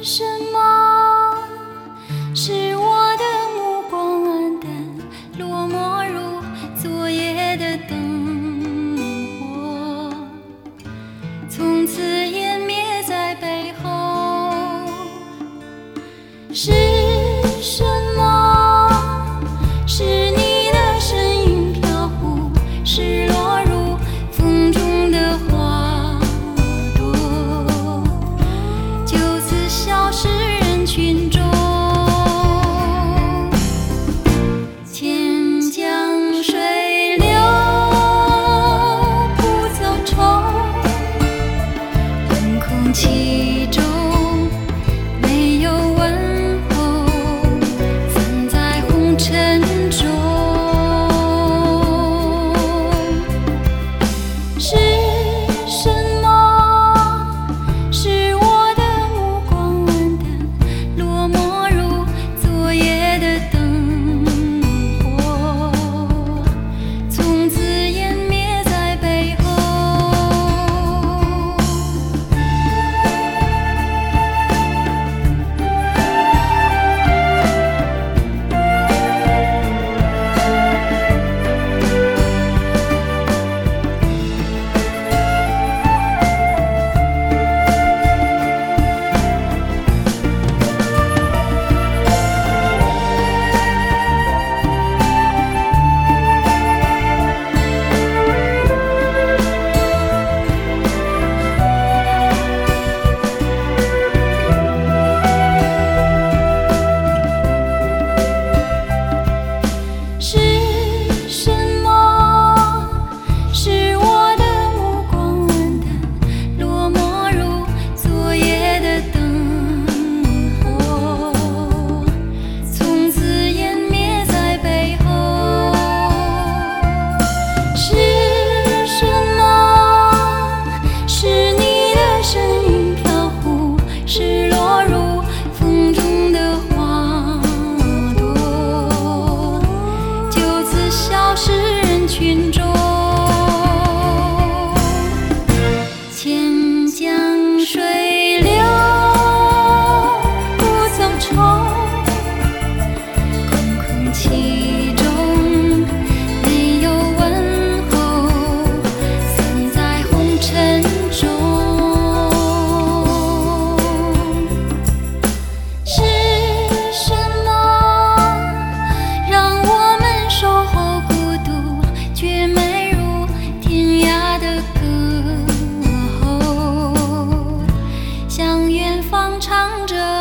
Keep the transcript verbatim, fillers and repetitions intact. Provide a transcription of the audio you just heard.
什么使我的目光黯淡，落寞如昨夜的灯火，从此湮灭在背后？是什么使你的身影飘忽，失落如风中的花朵，就此消失人群中？千江水流不走愁，冷空气中没有问候，散在红尘中。是什么使我的目光黯淡，落寞如昨夜的灯火，从此湮灭在背后？是什么使我的目光黯淡，落寞如昨夜的灯火，从此湮灭在背后？是什么使你的身影飘忽，失落如风中的花朵，就此消失人群中？千江水流不走愁，空空气中没有问候，散在红尘中。是什么让我们守候孤独，绝美如天涯的歌喉，向远方唱着